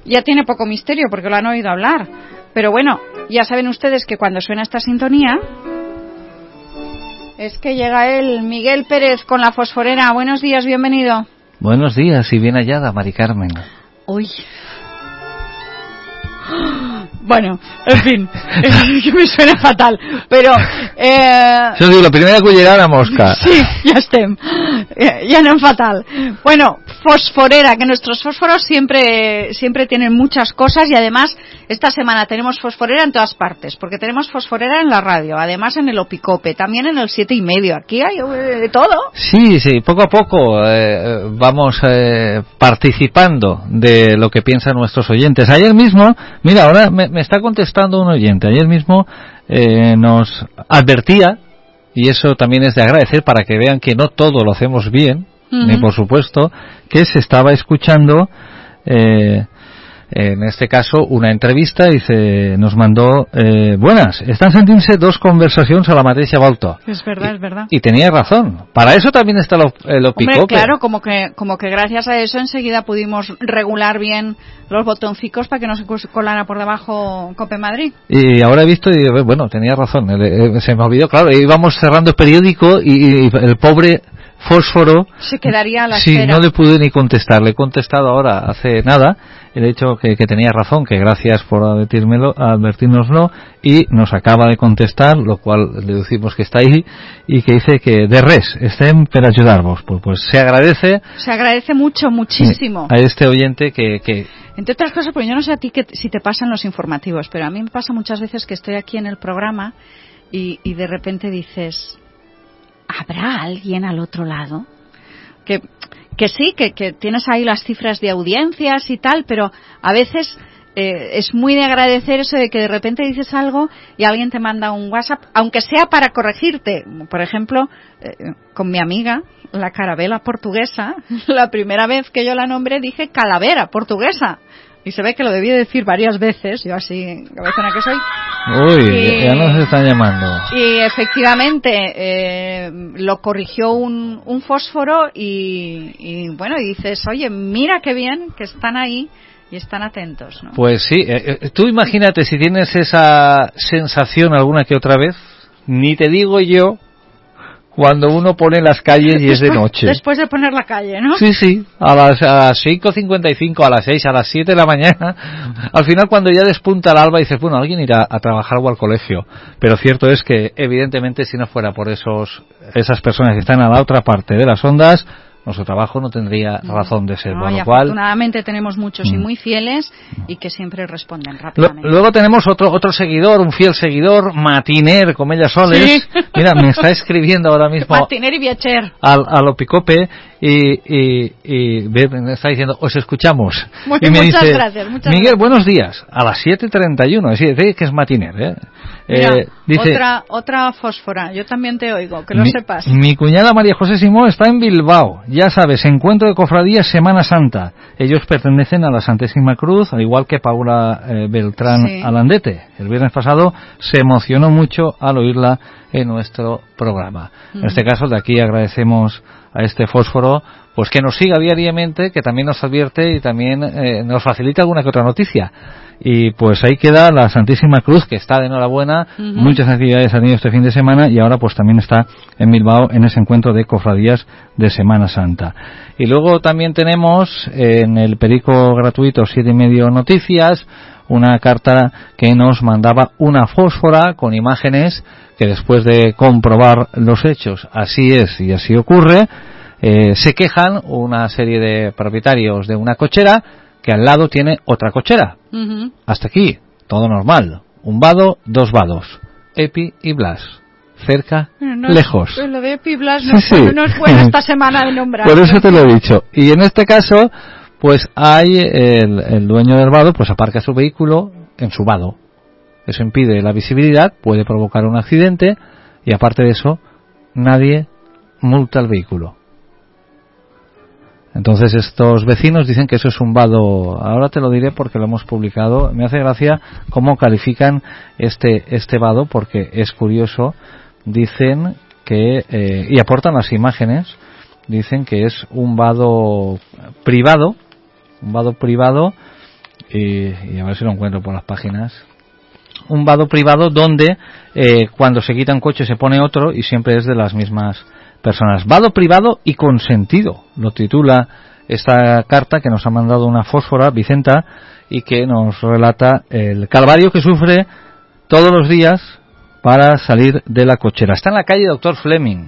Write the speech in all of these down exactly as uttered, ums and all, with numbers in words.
ya tiene poco misterio porque lo han oído hablar. Pero bueno, ya saben ustedes que cuando suena esta sintonía es que llega él, Miguel Pérez, con la fosforera. Buenos días, bienvenido. Buenos días y bien hallada, Mari Carmen. Uy. Bueno, en fin, que me suena fatal, pero... Eh... Yo digo, la primera cullerada mosca. Sí, ya estem, ya no es fatal. Bueno, fosforera, que nuestros fósforos siempre siempre tienen muchas cosas y además esta semana tenemos fosforera en todas partes, porque tenemos fosforera en la radio, además en el Opicope, también en el siete y medio, aquí hay de todo. Sí, sí, poco a poco eh, vamos eh, participando de lo que piensan nuestros oyentes. Ayer mismo, mira, ahora me, me está contestando un oyente, ayer mismo eh, nos advertía, y eso también es de agradecer para que vean que no todo lo hacemos bien, uh-huh. ni por supuesto, que se estaba escuchando eh, en este caso una entrevista y se nos mandó eh, buenas, están sentint-se dos conversacions a la mateixa volta. Es verdad, y, es verdad. Y tenía razón. Para eso también está el, el Opicope. Hombre, claro, como que, como que gracias a eso enseguida pudimos regular bien los botoncicos para que no se colara por debajo Cope Madrid. Y ahora he visto y bueno, tenía razón. Se me olvidó, claro, íbamos cerrando el periódico y, y el pobre fósforo se quedaría a la sí, espera. No le pude ni contestar. Le he contestado ahora hace nada. El hecho que, que tenía razón, que gracias por advertírmelo, advertírnoslo, y nos acaba de contestar, lo cual deducimos que está ahí, y que dice que de res, estén para ayudarvos. Pues, pues se agradece. Se agradece mucho, muchísimo. A este oyente que, que... Entre otras cosas, porque yo no sé a ti que, si te pasan los informativos, pero a mí me pasa muchas veces que estoy aquí en el programa y, y de repente dices, ¿habrá alguien al otro lado? Que... Que sí, que, que tienes ahí las cifras de audiencias y tal, pero a veces eh, es muy de agradecer eso de que de repente dices algo y alguien te manda un WhatsApp, aunque sea para corregirte. Por ejemplo, eh, con mi amiga, la Carabela portuguesa, la primera vez que yo la nombré dije calavera portuguesa. Y se ve que lo debí decir varias veces, yo así, cabezona que soy. Uy, y, ya nos están llamando. Y efectivamente, eh, lo corrigió un, un fósforo y, y bueno, y dices, oye, mira qué bien que están ahí y están atentos, ¿no? Pues sí, eh, tú imagínate si tienes esa sensación alguna que otra vez, ni te digo yo, cuando uno pone las calles y después, es de noche. Después de poner la calle, ¿no? Sí, sí, a las, a las cinco cincuenta y cinco, a las seis, a las siete de la mañana. Al final, cuando ya despunta el alba, dices, bueno, alguien irá a trabajar o al colegio. Pero cierto es que, evidentemente, si no fuera por esos esas personas que están a la otra parte de las ondas, nuestro trabajo no tendría razón de ser. No, por y lo cual, afortunadamente tenemos muchos y muy fieles y que siempre responden rápidamente. Luego tenemos otro otro seguidor, un fiel seguidor, Matiner, como ella soles. Sí. Mira, me está escribiendo ahora mismo. Matiner y Viacher. Al, al Opicope y, y, y me está diciendo, os escuchamos. Muy, y me muchas dice, gracias. Muchas Miguel, gracias. buenos días. A las siete treinta y uno. Es decir, que es Matiner, ¿eh? Mira, eh, dice, otra otra fósfora, yo también te oigo, que lo mi, sepas. Mi cuñada María José Simón está en Bilbao, ya sabes, encuentro de cofradías Semana Santa. Ellos pertenecen a la Santísima Cruz, al igual que Paula eh, Beltrán sí. Alandete. El viernes pasado se emocionó mucho al oírla en nuestro programa. Mm. En este caso, de aquí agradecemos a este fósforo, pues que nos siga diariamente, que también nos advierte y también eh, nos facilita alguna que otra noticia. Y pues ahí queda la Santísima Cruz, que está de enhorabuena, uh-huh. muchas actividades ha tenido este fin de semana y ahora pues también está en Bilbao en ese encuentro de cofradías de Semana Santa. Y luego también tenemos eh, en el perico gratuito siete y medio Noticias una carta que nos mandaba una fósfora con imágenes que después de comprobar los hechos, así es y así ocurre, eh, se quejan una serie de propietarios de una cochera que al lado tiene otra cochera. Uh-huh. Hasta aquí, todo normal. Un vado, dos vados. Epi y Blas. Cerca, no, lejos. Lo de Epi y Blas no, sí, es, sí. no es bueno esta semana de nombrar. Por eso te lo he dicho. Y en este caso, pues hay el, el dueño del vado, pues aparca su vehículo en su vado. Eso impide la visibilidad, puede provocar un accidente y aparte de eso, nadie multa el vehículo. Entonces estos vecinos dicen que eso es un vado. Ahora te lo diré porque lo hemos publicado. Me hace gracia cómo califican este este vado porque es curioso. Dicen que eh, y aportan las imágenes. Dicen que es un vado privado, un vado privado y, y a ver si lo encuentro por las páginas. Un vado privado donde eh, cuando se quita un coche se pone otro y siempre es de las mismas personas. Vado privado y consentido, lo titula esta carta que nos ha mandado una fósfora, Vicenta, y que nos relata el calvario que sufre todos los días para salir de la cochera. Está en la calle Doctor Fleming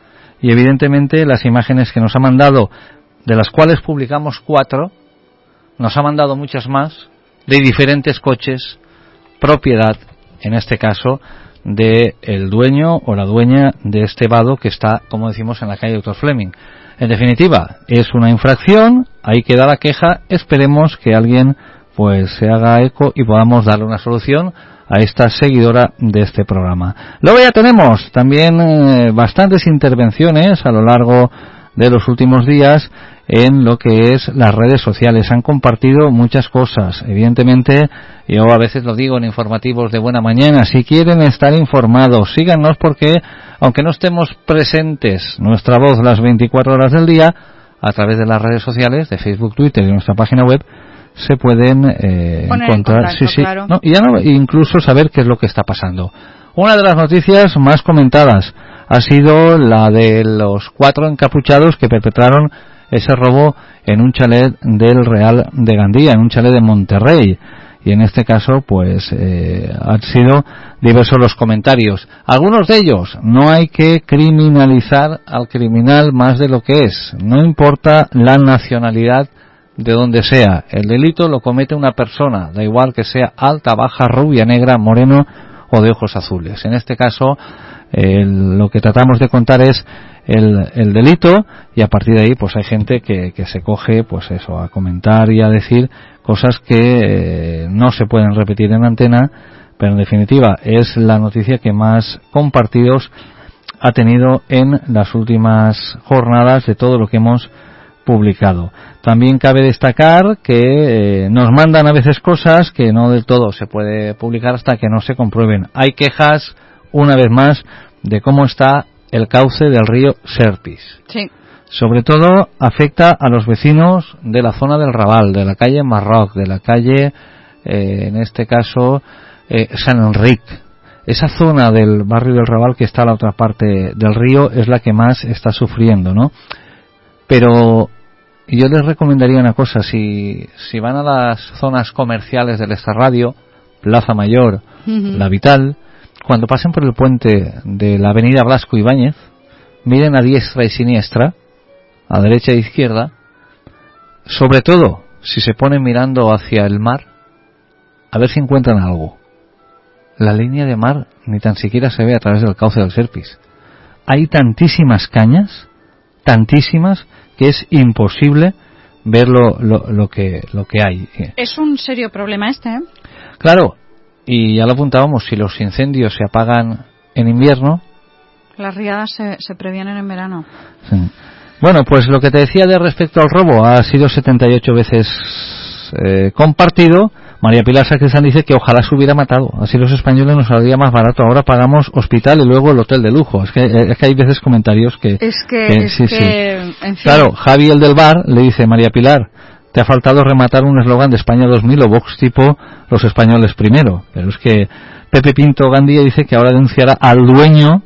y evidentemente las imágenes que nos ha mandado, de las cuales publicamos cuatro, nos ha mandado muchas más de diferentes coches, propiedad, en este caso, de el dueño o la dueña de este vado que está, como decimos, en la calle Doctor Fleming. En definitiva, es una infracción, ahí queda la queja, esperemos que alguien pues se haga eco y podamos darle una solución a esta seguidora de este programa. Luego ya tenemos también eh, bastantes intervenciones a lo largo de los últimos días en lo que es las redes sociales. Han compartido muchas cosas. Evidentemente, yo a veces lo digo en informativos de buena mañana, si quieren estar informados, síganos porque, aunque no estemos presentes, nuestra voz las veinticuatro horas del día, a través de las redes sociales, de Facebook, Twitter y nuestra página web, se pueden eh, encontrar, en contacto, sí, sí, claro. no, y ya no, incluso saber qué es lo que está pasando. Una de las noticias más comentadas ha sido la de los cuatro encapuchados que perpetraron ese robo en un chalet del Real de Gandía, en un chalet de Monterrey. Y en este caso, pues, eh, han sido diversos los comentarios. Algunos de ellos, no hay que criminalizar al criminal más de lo que es. No importa la nacionalidad de donde sea. El delito lo comete una persona, da igual que sea alta, baja, rubia, negra, moreno o de ojos azules. En este caso, eh, lo que tratamos de contar es el, el delito, y a partir de ahí pues hay gente que, que se coge pues eso, a comentar y a decir cosas que eh, no se pueden repetir en antena, pero en definitiva es la noticia que más compartidos ha tenido en las últimas jornadas de todo lo que hemos publicado. También cabe destacar que eh, nos mandan a veces cosas que no del todo se puede publicar hasta que no se comprueben. Hay quejas, una vez más, de cómo está el cauce del río Serpis. Sí. Sobre todo afecta a los vecinos de la zona del Raval, de la calle Marroc, de la calle, eh, en este caso, eh, San Enrique. Esa zona del barrio del Raval que está a la otra parte del río es la que más está sufriendo, ¿no? Pero yo les recomendaría una cosa, si, si van a las zonas comerciales del Estarradio, Plaza Mayor, uh-huh. La Vital, cuando pasen por el puente de la avenida Blasco Ibáñez, miren a diestra y siniestra, a derecha e izquierda, sobre todo si se ponen mirando hacia el mar, a ver si encuentran algo. La línea de mar ni tan siquiera se ve a través del cauce del Serpis. Hay tantísimas cañas, tantísimas, que es imposible ver lo, lo, lo que lo que hay. Es un serio problema este, ¿eh? Claro, y ya lo apuntábamos, si los incendios se apagan en invierno, las riadas se, se previenen en verano. Sí. Bueno, pues lo que te decía de respecto al robo ha sido setenta y ocho veces eh, compartido. María Pilar Sacristán dice que ojalá se hubiera matado, así los españoles nos saldría más barato. Ahora pagamos hospital y luego el hotel de lujo. Es que, es que hay veces comentarios que... Es que... que es sí, que sí. En fin. Claro, Javi el del bar le dice, María Pilar, te ha faltado rematar un eslogan de España dos mil o Vox tipo los españoles primero. Pero es que Pepe Pinto Gandía dice que ahora denunciará al dueño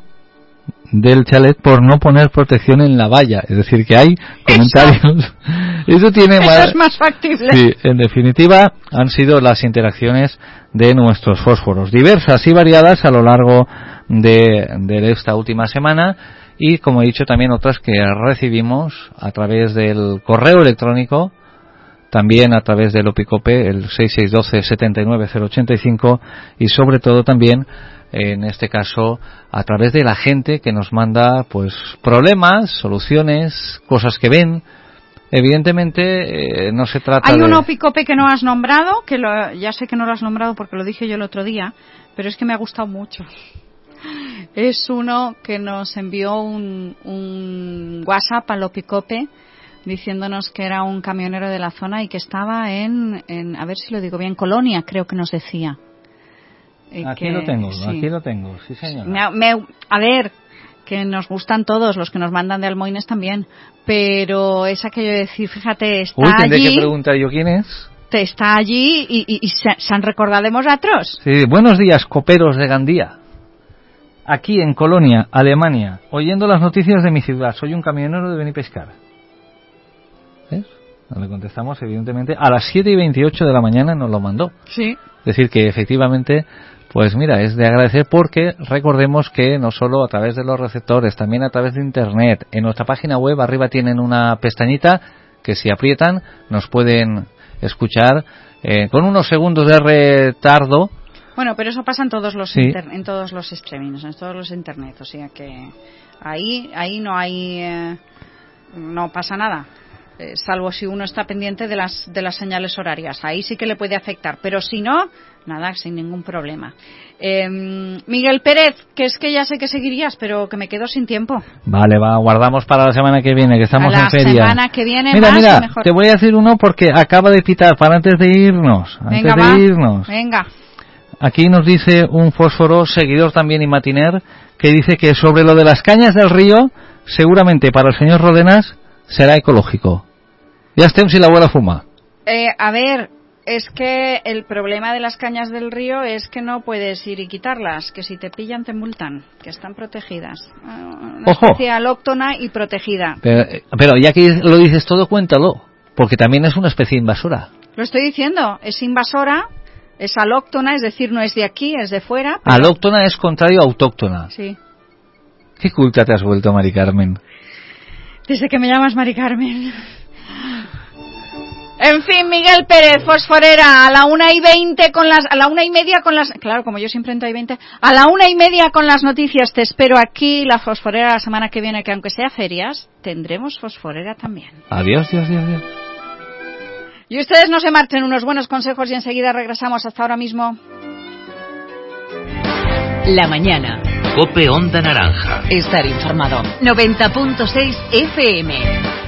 del chalet por no poner protección en la valla. Es decir, que hay comentarios... Eso, Eso tiene Eso más... es más factible. Sí, en definitiva, han sido las interacciones de nuestros fósforos, diversas y variadas a lo largo de, de esta última semana, y como he dicho también otras que recibimos a través del correo electrónico, también a través del Opicope, el seis seis uno dos, siete nueve cero ocho cinco, y sobre todo también en este caso a través de la gente que nos manda pues problemas, soluciones, cosas que ven. Evidentemente eh, no se trata Hay de... un Opicope que no has nombrado, que lo, ya sé que no lo has nombrado porque lo dije yo el otro día, pero es que me ha gustado mucho. Es uno que nos envió un, un WhatsApp al Opicope diciéndonos que era un camionero de la zona y que estaba en, en a ver si lo digo bien, Colonia, creo que nos decía. Aquí que, lo tengo, sí. aquí lo tengo, sí señora. Me, me, a ver, que nos gustan todos, los que nos mandan de Almoines también, pero es aquello de decir, fíjate, está Uy, tendré allí... que preguntar yo quién es. te está allí y, y, y se, se han recordado de vosotros. Sí, buenos días, coperos de Gandía. Aquí en Colonia, Alemania, oyendo las noticias de mi ciudad. Soy un camionero de Benipescar. ¿Ves? Le contestamos, evidentemente, a las siete y veintiocho de la mañana nos lo mandó. Sí. Es decir, que efectivamente, pues mira, es de agradecer porque recordemos que no solo a través de los receptores, también a través de Internet. En nuestra página web arriba tienen una pestañita que si aprietan nos pueden escuchar eh, con unos segundos de retardo. Bueno, pero eso pasa en todos los sí. inter, en todos los streamings, en todos los internet, o sea que ahí ahí no hay eh, no pasa nada, eh, salvo si uno está pendiente de las de las señales horarias, ahí sí que le puede afectar, pero si no, nada, sin ningún problema. Eh, Miguel Pérez, que es que ya sé que seguirías, pero que me quedo sin tiempo. Vale, va, guardamos para la semana que viene, que estamos en feria. La semana que viene mira, más mira, y mejor. Te voy a decir uno porque acaba de pitar para antes de irnos. Venga, antes va, de irnos. Venga. Aquí nos dice un fósforo, seguidor también y matiner, que dice que sobre lo de las cañas del río, seguramente para el señor Rodenas será ecológico. Ya estem si la abuela fuma. Eh, a ver, es que el problema de las cañas del río es que no puedes ir y quitarlas, que si te pillan te multan, que están protegidas. Una Ojo. especie alóctona y protegida. Pero, pero ya que lo dices todo, cuéntalo, porque también es una especie invasora. Lo estoy diciendo, es invasora. Es alóctona, es decir, no es de aquí, es de fuera. Pero... Alóctona es contrario a autóctona. Sí. ¿Qué culta te has vuelto, Mari Carmen? Desde que me llamas Mari Carmen. En fin, Miguel Pérez, fosforera, a la una y veinte con las... A la una y media con las... Claro, como yo siempre entro a veinte. A la una y media con las noticias te espero aquí, la fosforera la semana que viene, que aunque sea ferias, tendremos fosforera también. Adiós, Dios, Dios, Dios. Y ustedes no se marchen, unos buenos consejos y enseguida regresamos. Hasta ahora mismo. La mañana. COPE Onda Naranja. Estar informado. noventa punto seis F M.